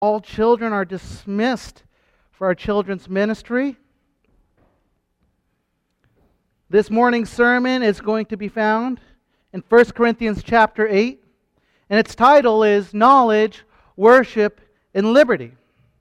All children are dismissed for our children's ministry. This morning's sermon is going to be found in 1 Corinthians chapter 8, and its title is Knowledge, Worship, and Liberty.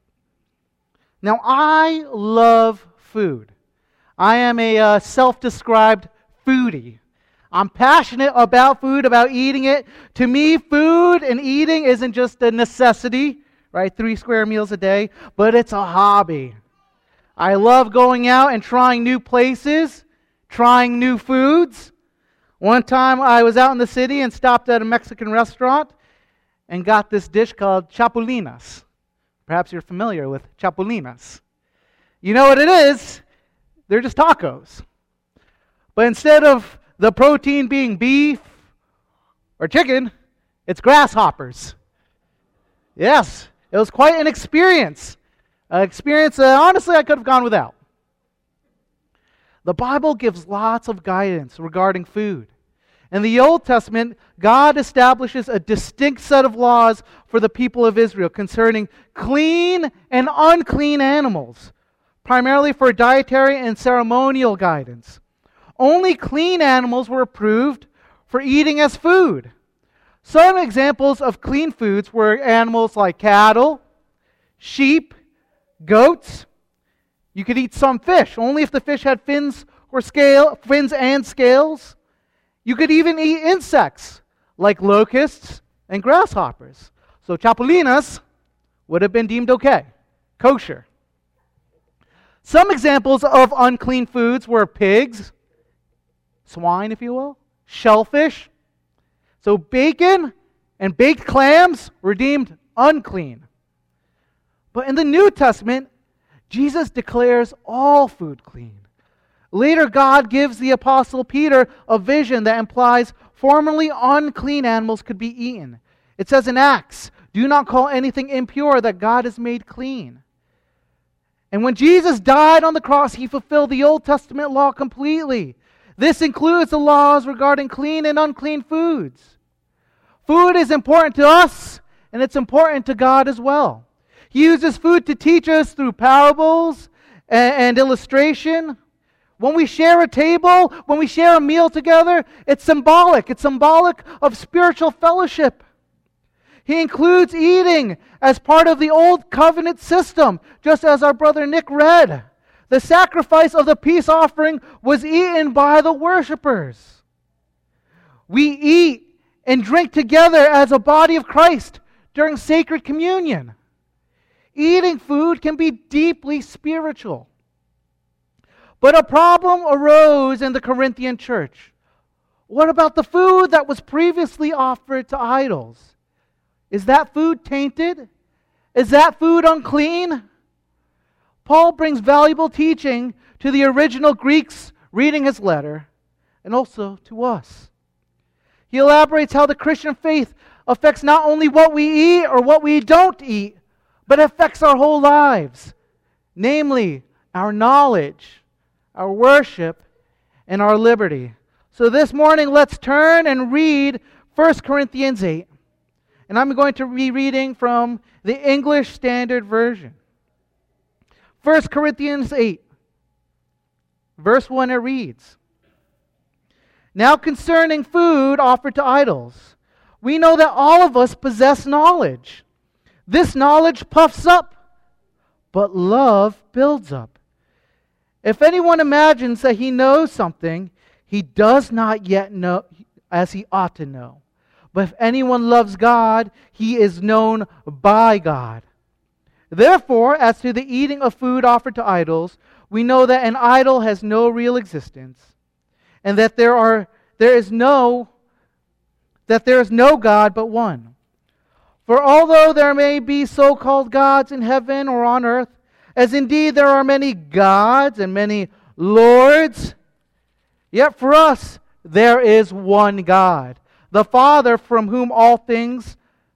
Now, I love food. I am a self-described foodie. I'm passionate about food, about eating it. To me, food and eating isn't just a necessity, right? 3 square meals a day, but it's a hobby. I love going out and trying new places, trying new foods. One time I was out in the city and stopped at a Mexican restaurant and got this dish called chapulinas. Perhaps you're familiar with chapulinas. You know what it is? They're just tacos. But instead of the protein being beef or chicken, it's grasshoppers. Yes, it was quite an experience. An experience that honestly I could have gone without. The Bible gives lots of guidance regarding food. In the Old Testament, God establishes a distinct set of laws for the people of Israel concerning clean and unclean animals, primarily for dietary and ceremonial guidance. Only clean animals were approved for eating as food. Some examples of clean foods were animals like cattle, sheep, goats. You could eat some fish, only if the fish had fins and scales. You could even eat insects like locusts and grasshoppers. So chapulinas would have been deemed okay, kosher. Some examples of unclean foods were pigs, swine, if you will, shellfish. So bacon and baked clams were deemed unclean. But in the New Testament, Jesus declares all food clean. Later, God gives the Apostle Peter a vision that implies formerly unclean animals could be eaten. It says in Acts, "Do not call anything impure that God has made clean." And when Jesus died on the cross, He fulfilled the Old Testament law completely. This includes the laws regarding clean and unclean foods. Food is important to us, and it's important to God as well. He uses food to teach us through parables and illustration. When we share a table, when we share a meal together, it's symbolic. It's symbolic of spiritual fellowship. He includes eating as part of the old covenant system, just as our brother Nick read. The sacrifice of the peace offering was eaten by the worshipers. We eat and drink together as a body of Christ during sacred communion. Eating food can be deeply spiritual. But a problem arose in the Corinthian church. What about the food that was previously offered to idols? Is that food tainted? Is that food unclean? Paul brings valuable teaching to the original Greeks reading his letter, and also to us. He elaborates how the Christian faith affects not only what we eat or what we don't eat, but affects our whole lives, namely our knowledge, our worship, and our liberty. So this morning, let's turn and read 1 Corinthians 8. And I'm going to be reading from the English Standard Version. 1 Corinthians 8, verse 1, it reads, "Now concerning food offered to idols, we know that all of us possess knowledge. This knowledge puffs up, but love builds up. If anyone imagines that he knows something, he does not yet know as he ought to know. But if anyone loves God, he is known by God. Therefore, as to the eating of food offered to idols, we know that an idol has no real existence, and that there is no God but one. For although there may be so-called gods in heaven or on earth, as indeed there are many gods and many lords, yet for us there is one God, the Father, from whom are all things,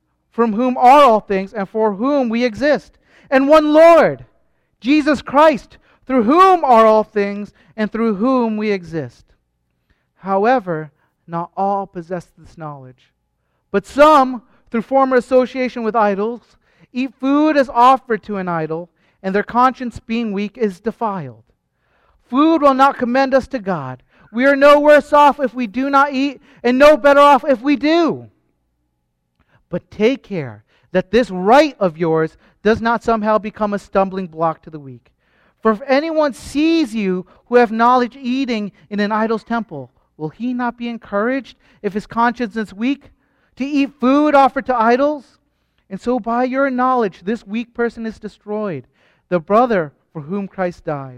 and for whom we exist, and one Lord, Jesus Christ, through whom are all things, and through whom we exist. However, not all possess this knowledge, but some, through former association with idols, eat food as offered to an idol, and their conscience being weak is defiled. Food will not commend us to God. We are no worse off if we do not eat, and no better off if we do. But take care that this right of yours does not somehow become a stumbling block to the weak. For if anyone sees you who have knowledge eating in an idol's temple, will he not be encouraged, if his conscience is weak, to eat food offered to idols? And so by your knowledge this weak person is destroyed, the brother for whom Christ died.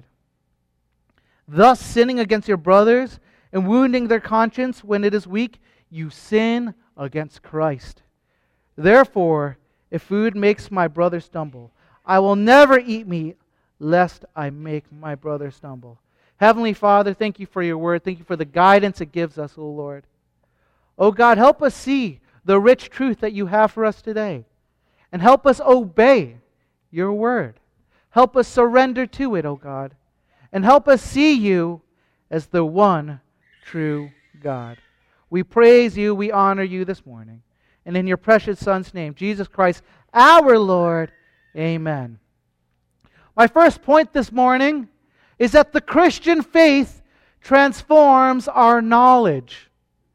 Thus, sinning against your brothers and wounding their conscience when it is weak, you sin against Christ. Therefore, if food makes my brother stumble, I will never eat meat, lest I make my brother stumble. Heavenly Father, thank you for your word. Thank you for the guidance it gives us, O Lord. O God, help us see the rich truth that you have for us today. And help us obey your word. Help us surrender to it, O God. And help us see you as the one true God. We praise you, we honor you this morning. And in your precious Son's name, Jesus Christ, our Lord, amen. My first point this morning is that the Christian faith transforms our knowledge.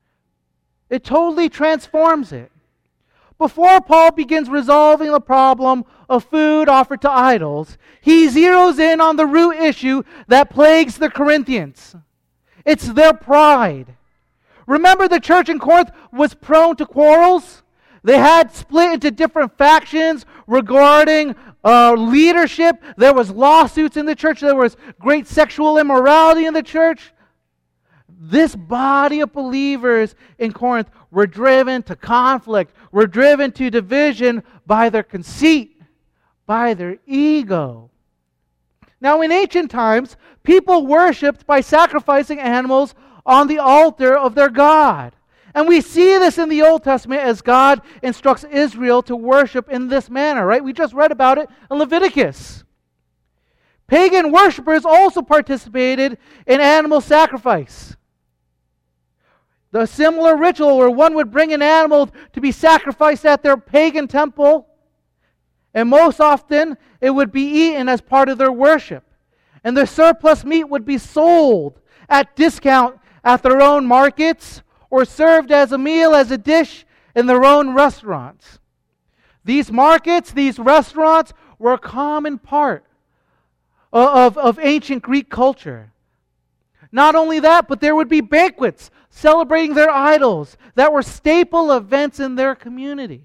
It totally transforms it. Before Paul begins resolving the problem of food offered to idols, he zeroes in on the root issue that plagues the Corinthians. It's their pride. Remember, the church in Corinth was prone to quarrels? They had split into different factions regarding leadership. There was lawsuits in the church. There was great sexual immorality in the church. This body of believers in Corinth were driven to conflict, were driven to division by their conceit, by their ego. Now, in ancient times, people worshipped by sacrificing animals on the altar of their God. And we see this in the Old Testament as God instructs Israel to worship in this manner, right? We just read about it in Leviticus. Pagan worshipers also participated in animal sacrifice. The similar ritual where one would bring an animal to be sacrificed at their pagan temple, and most often it would be eaten as part of their worship. And the surplus meat would be sold at discount at their own markets or served as a meal, as a dish in their own restaurants. These markets, these restaurants were a common part of ancient Greek culture. Not only that, but there would be banquets celebrating their idols that were staple events in their community.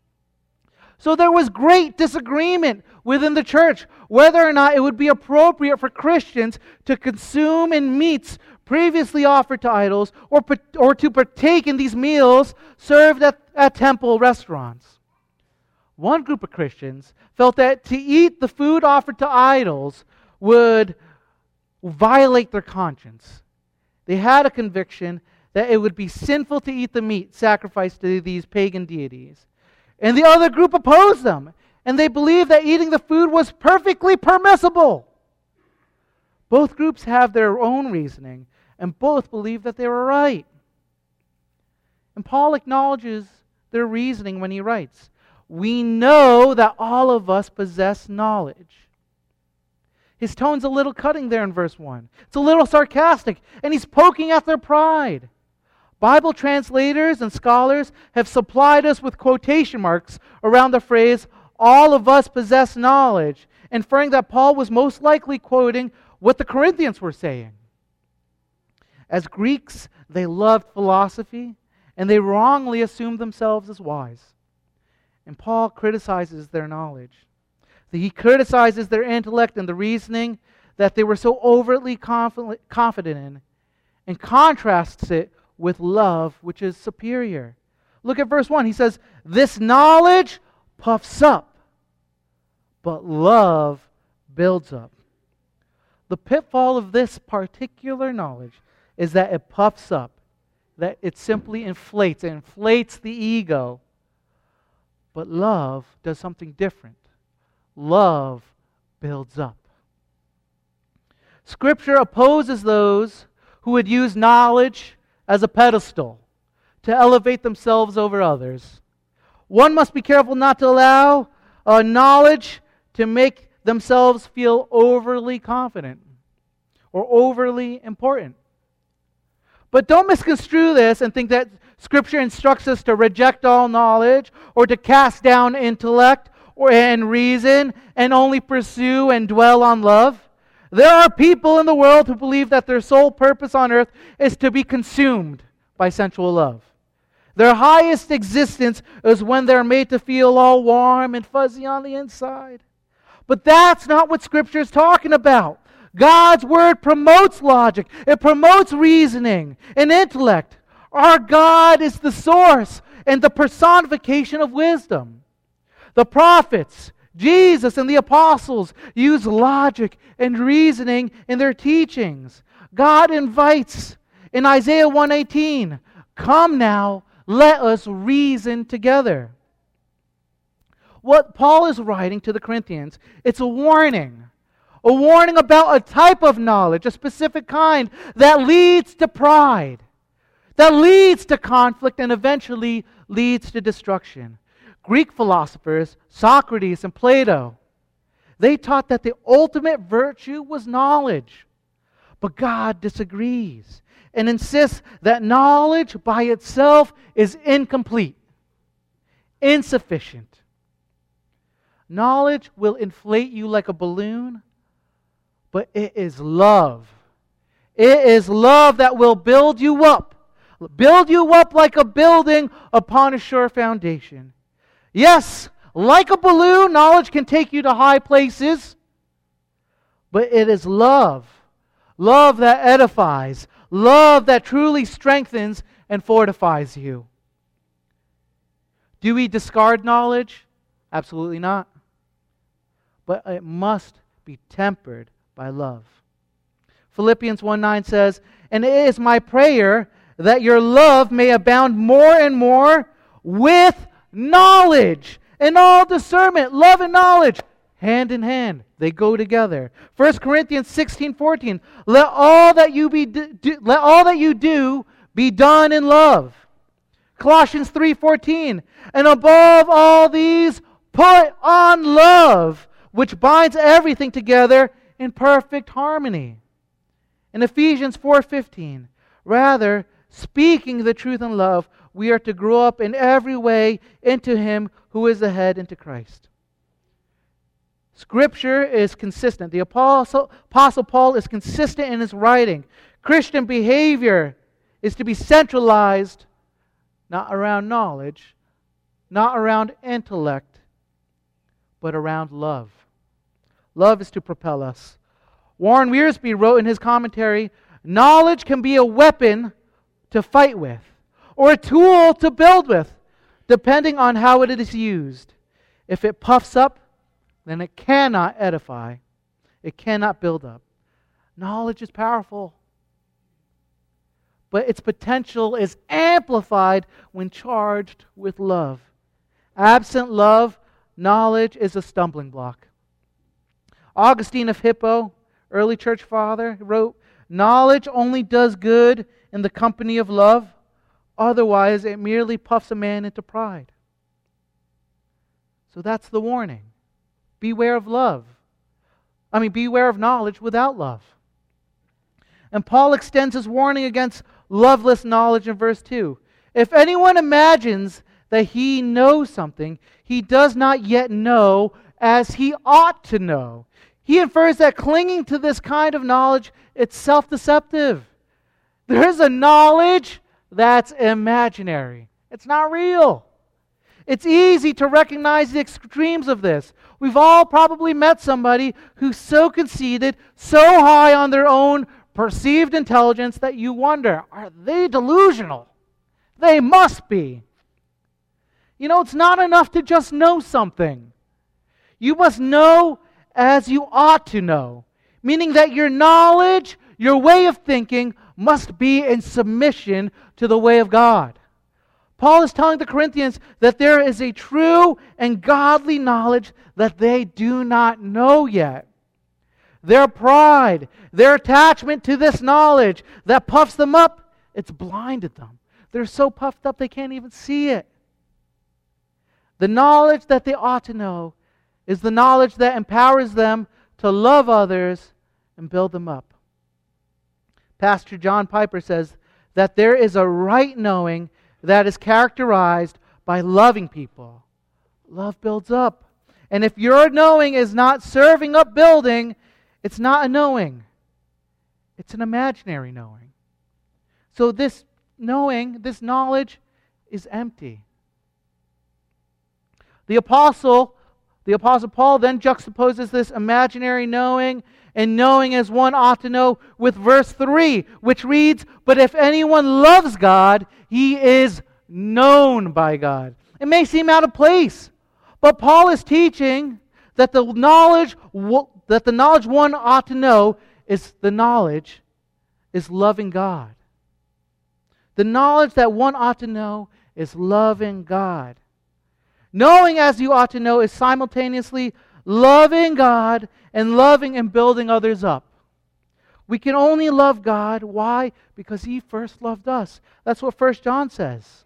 So there was great disagreement within the church whether or not it would be appropriate for Christians to consume in meats previously offered to idols or to partake in these meals served at temple restaurants. One group of Christians felt that to eat the food offered to idols would violate their conscience. They had a conviction that it would be sinful to eat the meat sacrificed to these pagan deities. And the other group opposed them, and they believed that eating the food was perfectly permissible. Both groups have their own reasoning, and both believe that they were right. And Paul acknowledges their reasoning when he writes, "We know that all of us possess knowledge." His tone's a little cutting there in verse 1. It's a little sarcastic, and he's poking at their pride. Bible translators and scholars have supplied us with quotation marks around the phrase, "all of us possess knowledge," inferring that Paul was most likely quoting what the Corinthians were saying. As Greeks, they loved philosophy, and they wrongly assumed themselves as wise. And Paul criticizes their knowledge. He criticizes their intellect and the reasoning that they were so overtly confident in, and contrasts it with love, which is superior. Look at verse 1. He says, "This knowledge puffs up, but love builds up." The pitfall of this particular knowledge is that it puffs up, that it simply inflates. It inflates the ego. But love does something different. Love builds up. Scripture opposes those who would use knowledge as a pedestal to elevate themselves over others. One must be careful not to allow knowledge to make themselves feel overly confident or overly important. But don't misconstrue this and think that Scripture instructs us to reject all knowledge or to cast down intellect and reason and only pursue and dwell on love. There are people in the world who believe that their sole purpose on earth is to be consumed by sensual love. Their highest existence is when they're made to feel all warm and fuzzy on the inside. But that's not what Scripture is talking about. God's Word promotes logic. It promotes reasoning and intellect. Our God is the source and the personification of wisdom. The prophets, Jesus, and the apostles use logic and reasoning in their teachings. God invites in Isaiah 1:18, "Come now, let us reason together." What Paul is writing to the Corinthians, it's a warning. A warning about a type of knowledge, a specific kind, that leads to pride, that leads to conflict, and eventually leads to destruction. Greek philosophers, Socrates and Plato, they taught that the ultimate virtue was knowledge. But God disagrees and insists that knowledge by itself is incomplete, insufficient. Knowledge will inflate you like a balloon, but it is love. It is love that will build you up like a building upon a sure foundation. Yes, like a balloon, knowledge can take you to high places, but it is love. Love that edifies. Love that truly strengthens and fortifies you. Do we discard knowledge? Absolutely not. But it must be tempered by love. Philippians 1:9 says, "And it is my prayer that your love may abound more and more with knowledge and all discernment." Love and knowledge, hand in hand, they go together. 1 Corinthians 16:14, let all that you do be done in love. Colossians 3:14, "And above all these, put on love, which binds everything together in perfect harmony." In Ephesians 4:15, "Rather, speaking the truth in love, we are to grow up in every way into Him who is the head, into Christ." Scripture is consistent. The Apostle Paul is consistent in his writing. Christian behavior is to be centralized, not around knowledge, not around intellect, but around love. Love is to propel us. Warren Wiersbe wrote in his commentary, "Knowledge can be a weapon to fight with, or a tool to build with, depending on how it is used. If it puffs up, then it cannot edify. It cannot build up." Knowledge is powerful, but its potential is amplified when charged with love. Absent love, knowledge is a stumbling block. Augustine of Hippo, early church father, wrote, "Knowledge only does good in the company of love. Otherwise, it merely puffs a man into pride." So that's the warning. Beware of beware of knowledge without love. And Paul extends his warning against loveless knowledge in verse 2. "If anyone imagines that he knows something, he does not yet know as he ought to know." He infers that clinging to this kind of knowledge, it's self-deceptive. There is a knowledge that's imaginary. It's not real. It's easy to recognize the extremes of this. We've all probably met somebody who's so conceited, so high on their own perceived intelligence that you wonder, are they delusional? They must be. You know, it's not enough to just know something. You must know as you ought to know, meaning that your knowledge, your way of thinking, must be in submission to the way of God. Paul is telling the Corinthians that there is a true and godly knowledge that they do not know yet. Their pride, their attachment to this knowledge that puffs them up, it's blinded them. They're so puffed up they can't even see it. The knowledge that they ought to know is the knowledge that empowers them to love others and build them up. Pastor John Piper says that there is a right knowing that is characterized by loving people. Love builds up. And if your knowing is not serving up building, it's not a knowing. It's an imaginary knowing. So this knowing, this knowledge, is empty. The Apostle Paul then juxtaposes this imaginary knowing and knowing as one ought to know with verse 3, which reads, "But if anyone loves God, he is known by God." It may seem out of place, but Paul is teaching that the knowledge one ought to know is loving God. The knowledge that one ought to know is loving God. Knowing as you ought to know is simultaneously loving God and loving and building others up. We can only love God. Why? Because He first loved us. That's what 1 John says.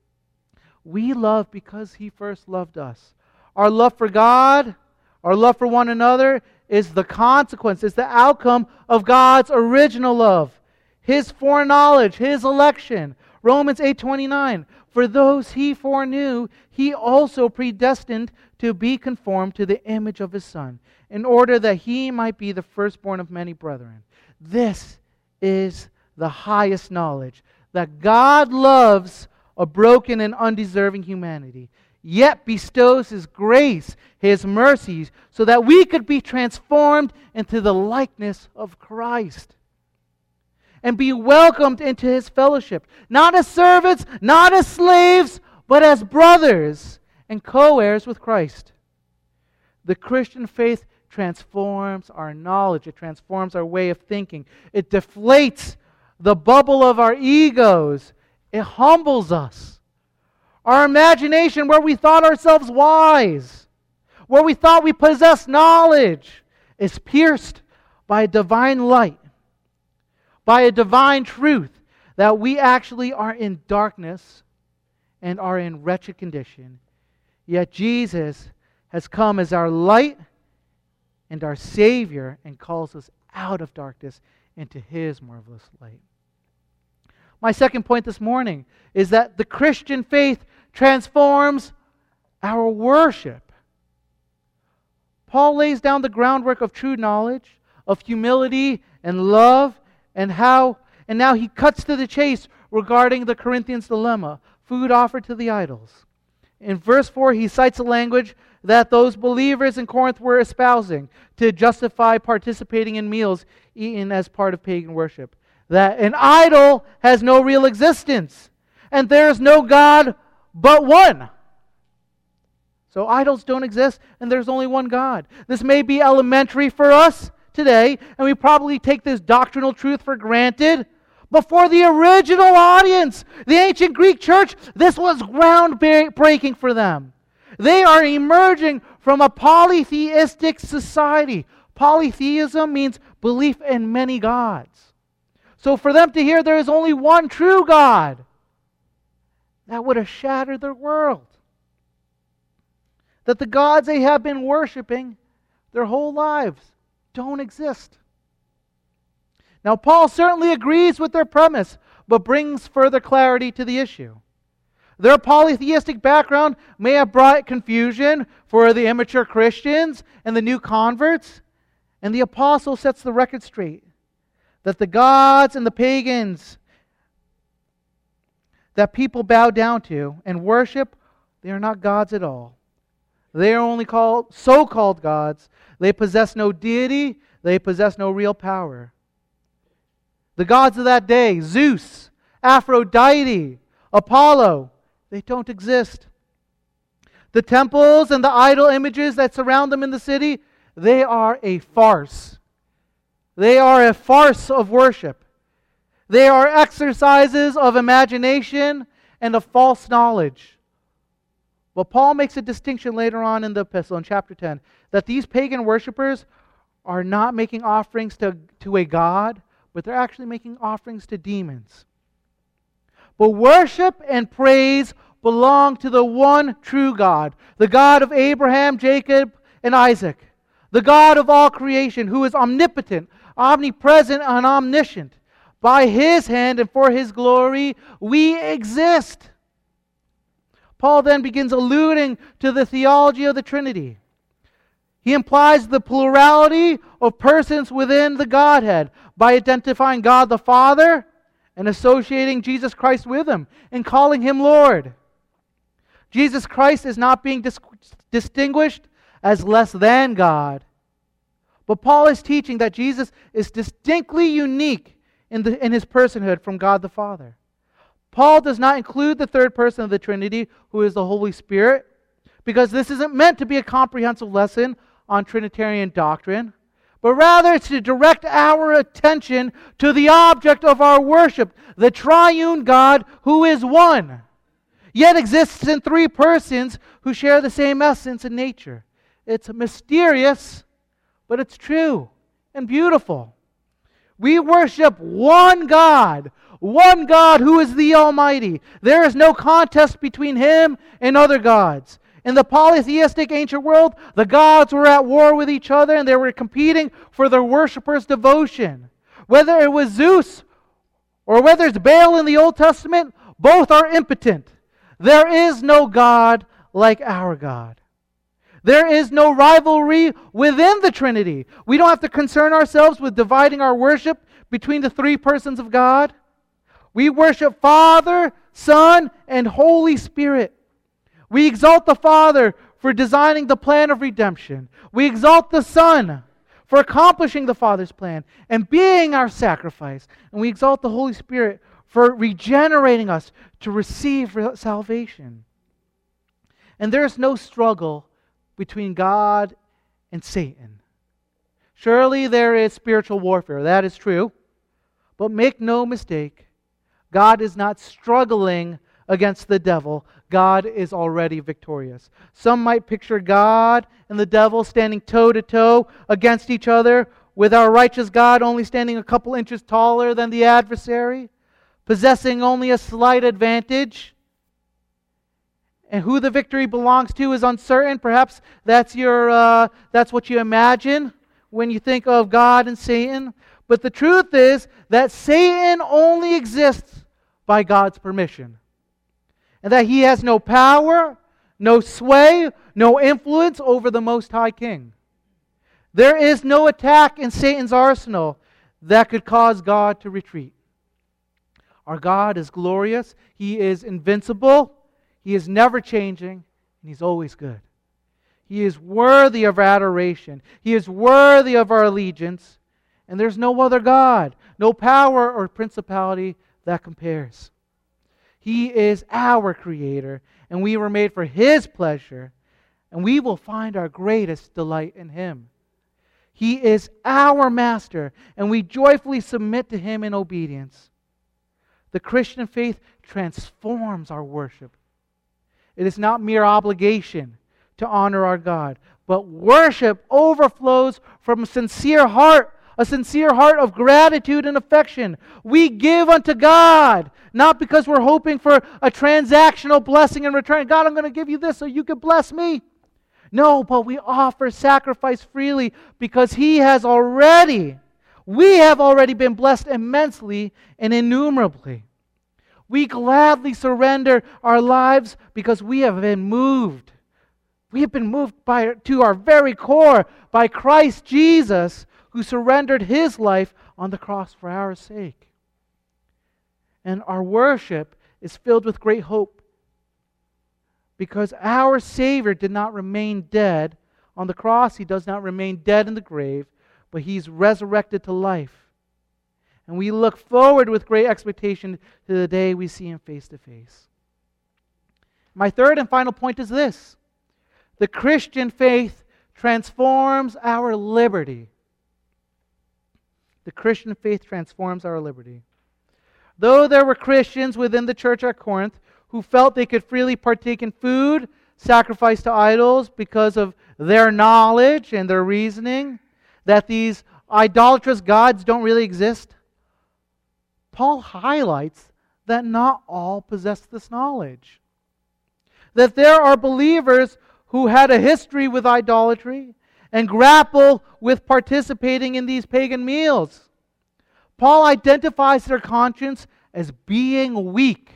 We love because He first loved us. Our love for God, our love for one another is the consequence, is the outcome of God's original love. His foreknowledge, His election. Romans 8:29. For those He foreknew, He also predestined to be conformed to the image of His Son, in order that He might be the firstborn of many brethren. This is the highest knowledge, that God loves a broken and undeserving humanity, yet bestows His grace, His mercies, so that we could be transformed into the likeness of Christ and be welcomed into His fellowship, not as servants, not as slaves, but as brothers and co-heirs with Christ. The Christian faith transforms our knowledge. It transforms our way of thinking. It deflates the bubble of our egos. It humbles us. Our imagination, where we thought ourselves wise, where we thought we possessed knowledge, is pierced by a divine light, by a divine truth, that we actually are in darkness and are in wretched condition. Yet Jesus has come as our light and our Savior and calls us out of darkness into His marvelous light. My second point this morning is that the Christian faith transforms our worship. Paul lays down the groundwork of true knowledge, of humility and love, and now he cuts to the chase regarding the Corinthians' dilemma, food offered to the idols. In verse 4, he cites a language that those believers in Corinth were espousing to justify participating in meals eaten as part of pagan worship. That an idol has no real existence, and there is no God but one. So idols don't exist, and there's only one God. This may be elementary for us today, and we probably take this doctrinal truth for granted. But for the original audience, the ancient Greek church, this was groundbreaking for them. They are emerging from a polytheistic society. Polytheism means belief in many gods. So for them to hear there is only one true God, that would have shattered their world. That the gods they have been worshiping their whole lives don't exist. Now, Paul certainly agrees with their premise, but brings further clarity to the issue. Their polytheistic background may have brought confusion for the immature Christians and the new converts, and the apostle sets the record straight that the gods and the pagans that people bow down to and worship, they are not gods at all. They are only so-called gods. They possess no deity. They possess no real power. The gods of that day, Zeus, Aphrodite, Apollo, they don't exist. The temples and the idol images that surround them in the city, they are a farce. They are a farce of worship. They are exercises of imagination and of false knowledge. But Paul makes a distinction later on in the epistle, in chapter 10, that these pagan worshipers are not making offerings to a god, but they're actually making offerings to demons. But worship and praise belong to the one true God, the God of Abraham, Jacob, and Isaac, the God of all creation, who is omnipotent, omnipresent, and omniscient. By His hand and for His glory, we exist. Paul then begins alluding to the theology of the Trinity. He implies the plurality of persons within the Godhead by identifying God the Father and associating Jesus Christ with Him and calling Him Lord. Jesus Christ is not being distinguished as less than God. But Paul is teaching that Jesus is distinctly unique in His personhood from God the Father. Paul does not include the third person of the Trinity, who is the Holy Spirit, because this isn't meant to be a comprehensive lesson on Trinitarian doctrine, but rather it's to direct our attention to the object of our worship, the triune God who is one, yet exists in three persons who share the same essence and nature. It's mysterious, but it's true and beautiful. We worship one God who is the Almighty. There is no contest between Him and other gods. In the polytheistic ancient world, the gods were at war with each other and they were competing for their worshippers' devotion. Whether it was Zeus or whether it's Baal in the Old Testament, both are impotent. There is no God like our God. There is no rivalry within the Trinity. We don't have to concern ourselves with dividing our worship between the three persons of God. We worship Father, Son, and Holy Spirit. We exalt the Father for designing the plan of redemption. We exalt the Son for accomplishing the Father's plan and being our sacrifice. And we exalt the Holy Spirit for regenerating us to receive salvation. And there is no struggle between God and Satan. Surely there is spiritual warfare, that is true. But make no mistake, God is not struggling against the devil. God is already victorious. Some might picture God and the devil standing toe to toe against each other, with our righteous God only standing a couple inches taller than the adversary, possessing only a slight advantage. And who the victory belongs to is uncertain. Perhaps that's what you imagine when you think of God and Satan. But the truth is that Satan only exists by God's permission. And that he has no power, no sway, no influence over the Most High King. There is no attack in Satan's arsenal that could cause God to retreat. Our God is glorious. He is invincible. He is never changing. And He's always good. He is worthy of our adoration. He is worthy of our allegiance. And there's no other God, no power or principality that compares. He is our Creator, and we were made for His pleasure, and we will find our greatest delight in Him. He is our Master, and we joyfully submit to Him in obedience. The Christian faith transforms our worship. It is not mere obligation to honor our God, but worship overflows from a sincere heart of gratitude and affection. We give unto God, not because we're hoping for a transactional blessing in return. God, I'm going to give you this so you can bless me. No, but we offer sacrifice freely because we have already been blessed immensely and innumerably. We gladly surrender our lives because we have been moved. We have been moved to our very core by Christ Jesus, who surrendered His life on the cross for our sake. And our worship is filled with great hope because our Savior did not remain dead on the cross. He does not remain dead in the grave, but He's resurrected to life. And we look forward with great expectation to the day we see Him face to face. My third and final point is this: the Christian faith transforms our liberty. The Christian faith transforms our liberty. Though there were Christians within the church at Corinth who felt they could freely partake in food sacrificed to idols because of their knowledge and their reasoning that these idolatrous gods don't really exist, Paul highlights that not all possess this knowledge. That there are believers who had a history with idolatry and grapple with participating in these pagan meals. Paul identifies their conscience as being weak.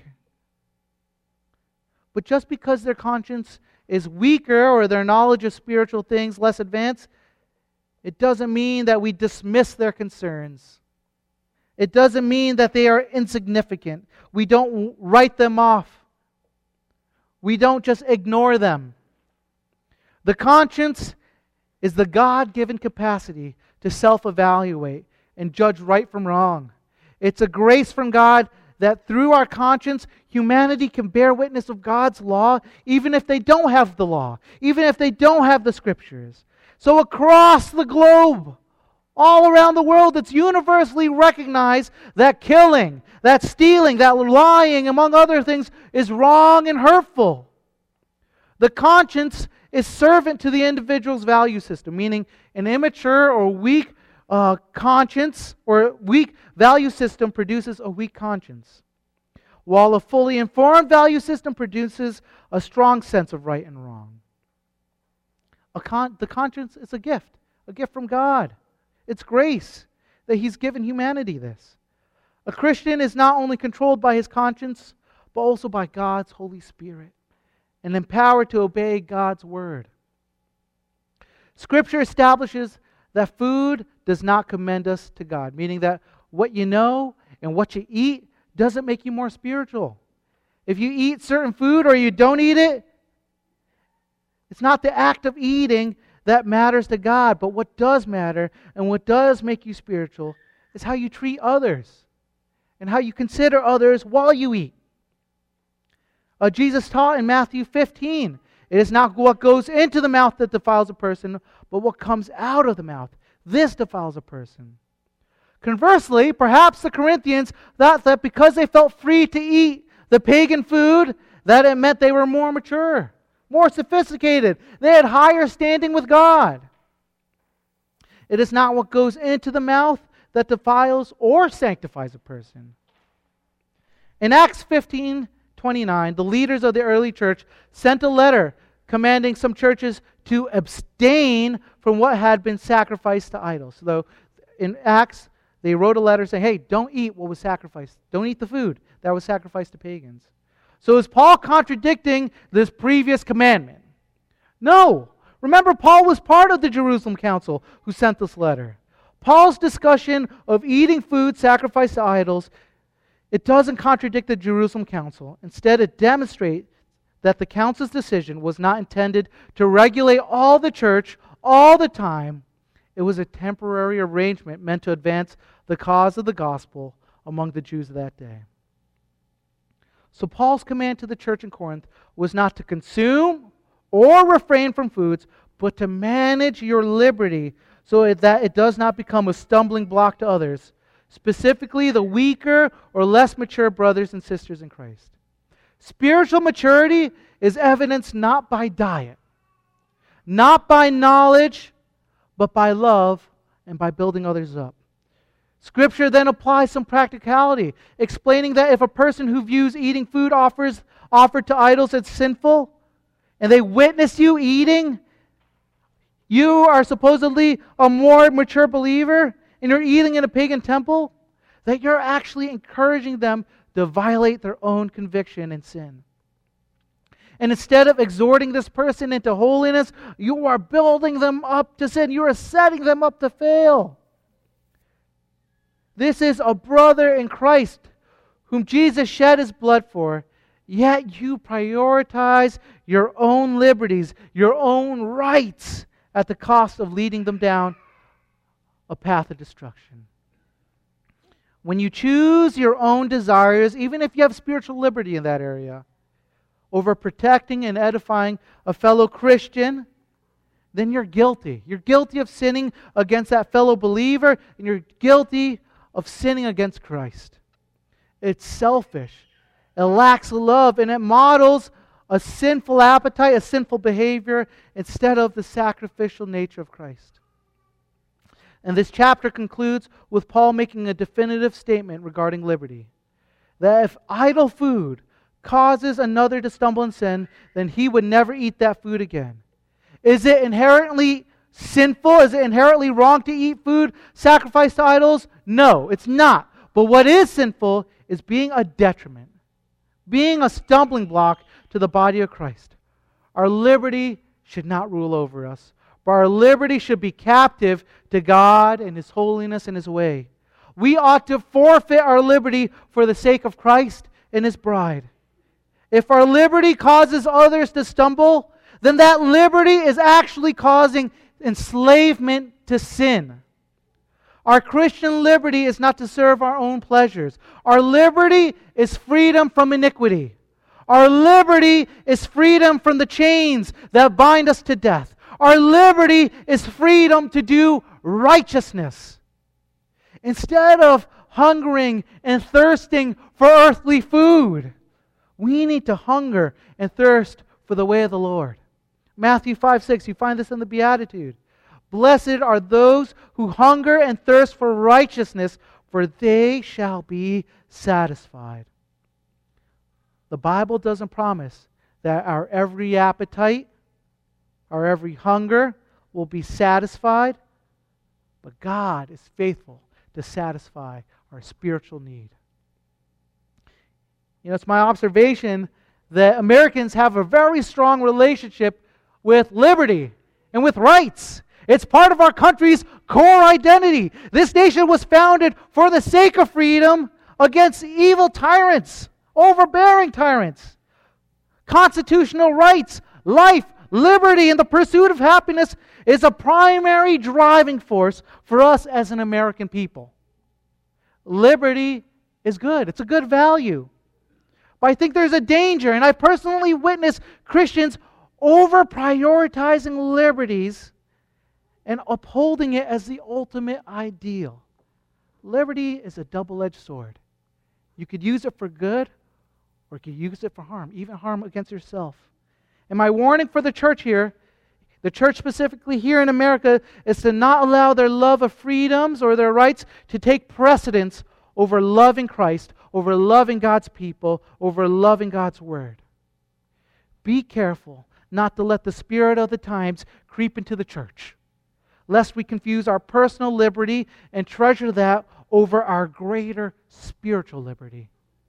But just because their conscience is weaker or their knowledge of spiritual things less advanced, it doesn't mean that we dismiss their concerns. It doesn't mean that they are insignificant. We don't write them off. We don't just ignore them. The conscience is the God-given capacity to self-evaluate and judge right from wrong. It's a grace from God that through our conscience, humanity can bear witness of God's law, even if they don't have the law, even if they don't have the Scriptures. So across the globe, all around the world, it's universally recognized that killing, that stealing, that lying, among other things, is wrong and hurtful. The conscience is servant to the individual's value system, meaning an immature or weak conscience or weak value system produces a weak conscience, while a fully informed value system produces a strong sense of right and wrong. The conscience is a gift from God. It's grace that He's given humanity this. A Christian is not only controlled by his conscience, but also by God's Holy Spirit, and empowered to obey God's Word. Scripture establishes that food does not commend us to God, meaning that what you know and what you eat doesn't make you more spiritual. If you eat certain food or you don't eat it, it's not the act of eating that matters to God, but what does matter and what does make you spiritual is how you treat others and how you consider others while you eat. Jesus taught in Matthew 15, it is not what goes into the mouth that defiles a person, but what comes out of the mouth. This defiles a person. Conversely, perhaps the Corinthians thought that because they felt free to eat the pagan food, that it meant they were more mature, more sophisticated. They had higher standing with God. It is not what goes into the mouth that defiles or sanctifies a person. In Acts 15:29, the leaders of the early church sent a letter commanding some churches to abstain from what had been sacrificed to idols. So in Acts, they wrote a letter saying, hey, don't eat what was sacrificed. Don't eat the food that was sacrificed to pagans. So is Paul contradicting this previous commandment? No. Remember, Paul was part of the Jerusalem Council who sent this letter. Paul's discussion of eating food sacrificed to idols, it doesn't contradict the Jerusalem Council. Instead, it demonstrates that the council's decision was not intended to regulate all the church all the time. It was a temporary arrangement meant to advance the cause of the gospel among the Jews of that day. So Paul's command to the church in Corinth was not to consume or refrain from foods, but to manage your liberty so that it does not become a stumbling block to others, specifically the weaker or less mature brothers and sisters in Christ. Spiritual maturity is evidenced not by diet, not by knowledge, but by love and by building others up. Scripture then applies some practicality, explaining that if a person who views eating food offered to idols as sinful, and they witness you eating, you are supposedly a more mature believer, and you're eating in a pagan temple, that you're actually encouraging them to violate their own conviction and sin. And instead of exhorting this person into holiness, you are building them up to sin. You are setting them up to fail. This is a brother in Christ whom Jesus shed His blood for, yet you prioritize your own liberties, your own rights, at the cost of leading them down a path of destruction. When you choose your own desires, even if you have spiritual liberty in that area, over protecting and edifying a fellow Christian, then you're guilty. You're guilty of sinning against that fellow believer, and you're guilty of sinning against Christ. It's selfish. It lacks love, and it models a sinful appetite, a sinful behavior, instead of the sacrificial nature of Christ. And this chapter concludes with Paul making a definitive statement regarding liberty. That if idol food causes another to stumble in sin, then he would never eat that food again. Is it inherently sinful? Is it inherently wrong to eat food sacrificed to idols? No, it's not. But what is sinful is being a detriment, being a stumbling block to the body of Christ. Our liberty should not rule over us, but our liberty should be captive to God and His holiness and His way. We ought to forfeit our liberty for the sake of Christ and His bride. If our liberty causes others to stumble, then that liberty is actually causing enslavement to sin. Our Christian liberty is not to serve our own pleasures. Our liberty is freedom from iniquity. Our liberty is freedom from the chains that bind us to death. Our liberty is freedom to do righteousness. Instead of hungering and thirsting for earthly food, we need to hunger and thirst for the way of the Lord. Matthew 5:6, you find this in the Beatitude. Blessed are those who hunger and thirst for righteousness, for they shall be satisfied. The Bible doesn't promise that our every appetite, our every hunger will be satisfied, but God is faithful to satisfy our spiritual need. It's my observation that Americans have a very strong relationship with liberty and with rights. It's part of our country's core identity. This nation was founded for the sake of freedom against evil tyrants, overbearing tyrants. Constitutional rights, life, liberty, and the pursuit of happiness is a primary driving force for us as an American people. Liberty is good. It's a good value. But I think there's a danger, and I personally witnessed Christians over-prioritizing liberties and upholding it as the ultimate ideal. Liberty is a double-edged sword. You could use it for good, or you could use it for harm, even harm against yourself. And my warning for the church here, the church specifically here in America, is to not allow their love of freedoms or their rights to take precedence over loving Christ, over loving God's people, over loving God's Word. Be careful not to let the spirit of the times creep into the church, lest we confuse our personal liberty and treasure that over our greater spiritual liberty.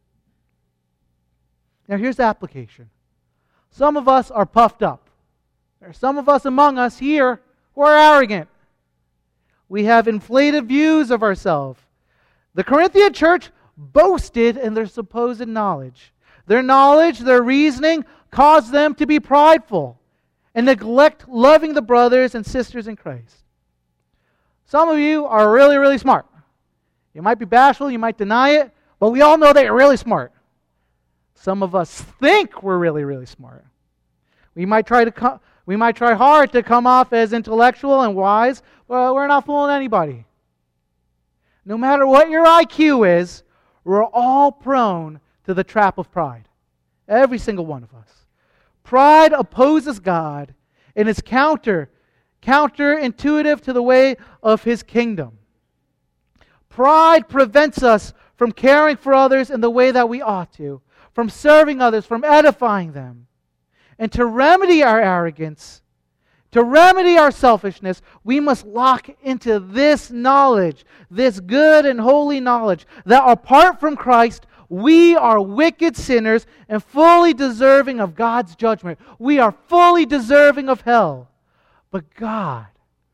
Now here's the application. Some of us are puffed up. There are some of us among us here who are arrogant. We have inflated views of ourselves. The Corinthian church boasted in their supposed knowledge. Their knowledge, their reasoning, caused them to be prideful and neglect loving the brothers and sisters in Christ. Some of you are really, really smart. You might be bashful, you might deny it, but we all know that you're really smart. Some of us think we're really, really smart. We might try hard to come off as intellectual and wise, but we're not fooling anybody. No matter what your IQ is, we're all prone to the trap of pride. Every single one of us. Pride opposes God and is counterintuitive to the way of His kingdom. Pride prevents us from caring for others in the way that we ought to, from serving others, from edifying them. And to remedy our arrogance, to remedy our selfishness, we must lock into this knowledge, this good and holy knowledge, that apart from Christ, we are wicked sinners and fully deserving of God's judgment. We are fully deserving of hell. But God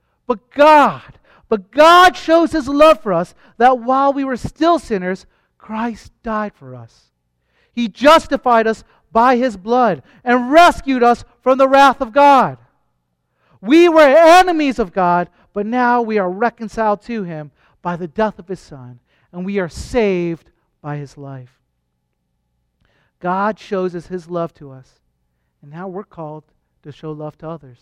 shows His love for us, that while we were still sinners, Christ died for us. He justified us by His blood and rescued us from the wrath of God. We were enemies of God, but now we are reconciled to Him by the death of His Son, and we are saved by His life. God shows us His love to us, and now we're called to show love to others.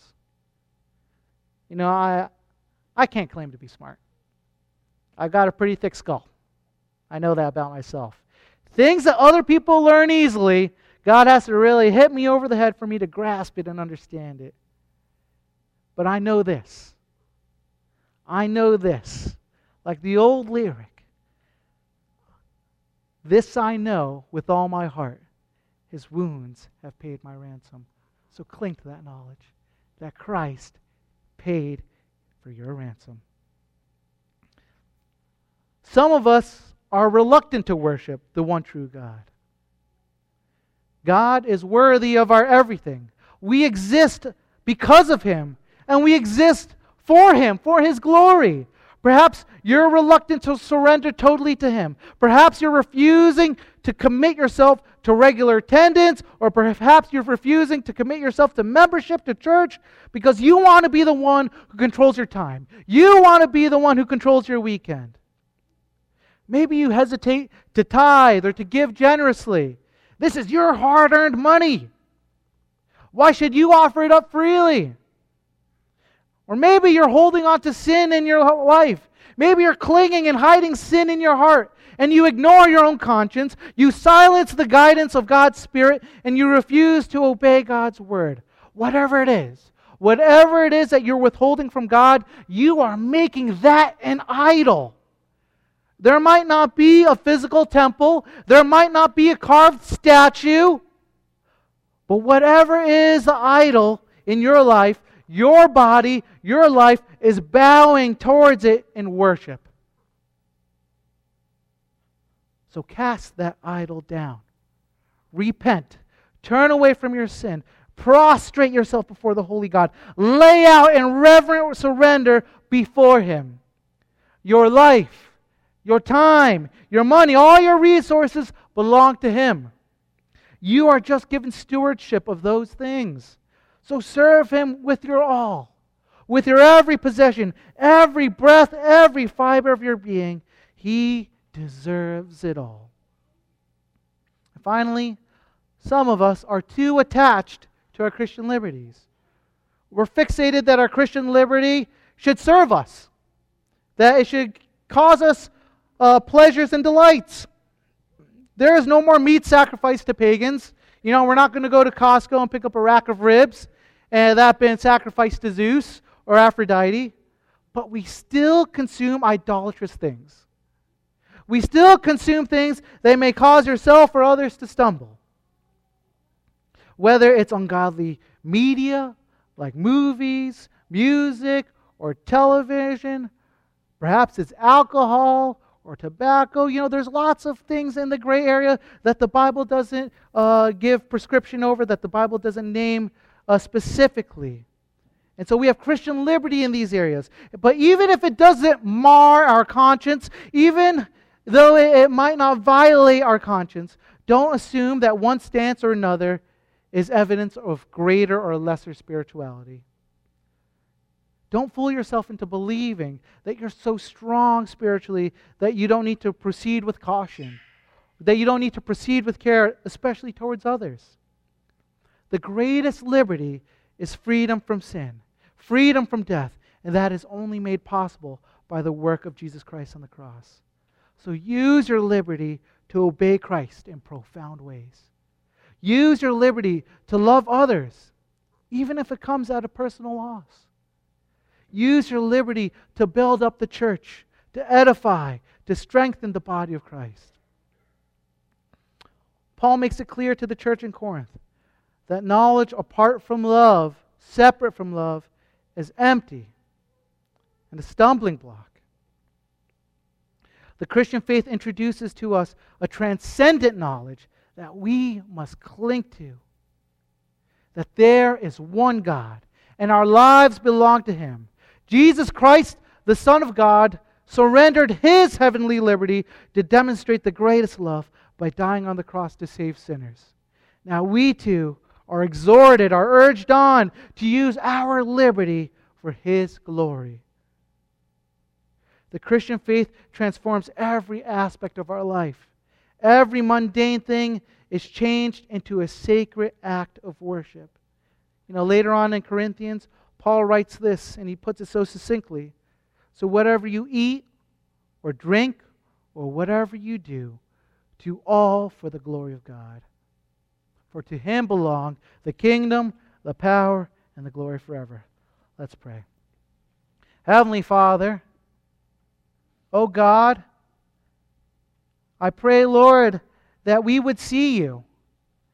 I can't claim to be smart. I've got a pretty thick skull. I know that about myself. Things that other people learn easily, God has to really hit me over the head for me to grasp it and understand it. But I know this. Like the old lyric. This I know with all my heart, His wounds have paid my ransom. So cling to that knowledge, that Christ paid for your ransom. Some of us are reluctant to worship the one true God. God is worthy of our everything. We exist because of Him, and we exist for Him, for His glory. Perhaps you're reluctant to surrender totally to Him. Perhaps you're refusing to commit yourself to regular attendance, or perhaps you're refusing to commit yourself to membership to church because you want to be the one who controls your time. You want to be the one who controls your weekend. Maybe you hesitate to tithe or to give generously. This is your hard-earned money. Why should you offer it up freely? Or maybe you're holding on to sin in your life. Maybe you're clinging and hiding sin in your heart, and you ignore your own conscience. You silence the guidance of God's Spirit, and you refuse to obey God's word. Whatever it is that you're withholding from God, you are making that an idol. There might not be a physical temple. There might not be a carved statue. But whatever is the idol in your life, your body, your life is bowing towards it in worship. So cast that idol down. Repent. Turn away from your sin. Prostrate yourself before the holy God. Lay out in reverent surrender before Him. Your life, your time, your money, all your resources belong to Him. You are just given stewardship of those things. So serve Him with your all, with your every possession, every breath, every fiber of your being. He deserves it all. And finally, some of us are too attached to our Christian liberties. We're fixated that our Christian liberty should serve us, that it should cause us pleasures and delights. There is no more meat sacrificed to pagans. We're not going to go to Costco and pick up a rack of ribs and that been sacrificed to Zeus or Aphrodite. But we still consume idolatrous things. We still consume things that may cause yourself or others to stumble. Whether it's ungodly media, like movies, music, or television, perhaps it's alcohol or tobacco. There's lots of things in the gray area that the Bible doesn't give prescription over, that the Bible doesn't name specifically. And so we have Christian liberty in these areas. But even if it doesn't mar our conscience, even though it might not violate our conscience, don't assume that one stance or another is evidence of greater or lesser spirituality. Don't fool yourself into believing that you're so strong spiritually that you don't need to proceed with caution, that you don't need to proceed with care, especially towards others. The greatest liberty is freedom from sin, freedom from death, and that is only made possible by the work of Jesus Christ on the cross. So use your liberty to obey Christ in profound ways. Use your liberty to love others, even if it comes at a personal loss. Use your liberty to build up the church, to edify, to strengthen the body of Christ. Paul makes it clear to the church in Corinth that knowledge apart from love, separate from love, is empty and a stumbling block. The Christian faith introduces to us a transcendent knowledge that we must cling to. That there is one God, and our lives belong to Him. Jesus Christ, the Son of God, surrendered His heavenly liberty to demonstrate the greatest love by dying on the cross to save sinners. Now we too are exhorted, are urged on to use our liberty for His glory. The Christian faith transforms every aspect of our life. Every mundane thing is changed into a sacred act of worship. Later on in Corinthians, Paul writes this, and he puts it so succinctly. So whatever you eat or drink or whatever you do all for the glory of God. For to Him belong the kingdom, the power, and the glory forever. Let's pray. Heavenly Father, O God, I pray, Lord, that we would see You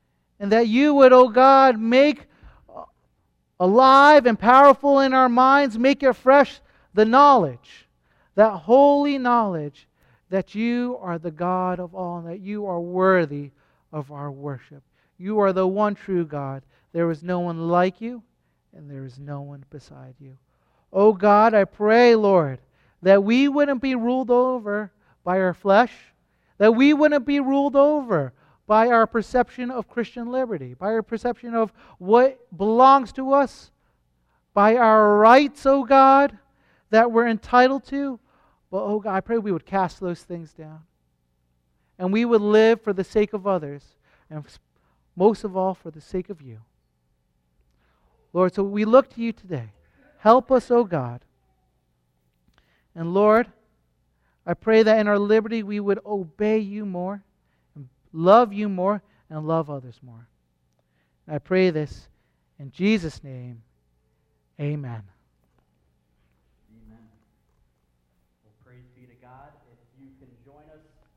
and that you would, O God, make alive and powerful in our minds, make it fresh, the knowledge, that holy knowledge that you are the God of all and that you are worthy of our worship. You are the one true God. There is no one like you, and there is no one beside you. Oh God, I pray, Lord, that we wouldn't be ruled over by our flesh, that we wouldn't be ruled over by our perception of Christian liberty, by our perception of what belongs to us, by our rights, oh God, that we're entitled to. But, oh God, I pray we would cast those things down. And we would live for the sake of others, and most of all, for the sake of you. Lord, so we look to you today. Help us, oh God. And Lord, I pray that in our liberty we would obey you more, love you more, and love others more. I pray this in Jesus' name. Amen. Amen. Well, praise be to God. If you can join us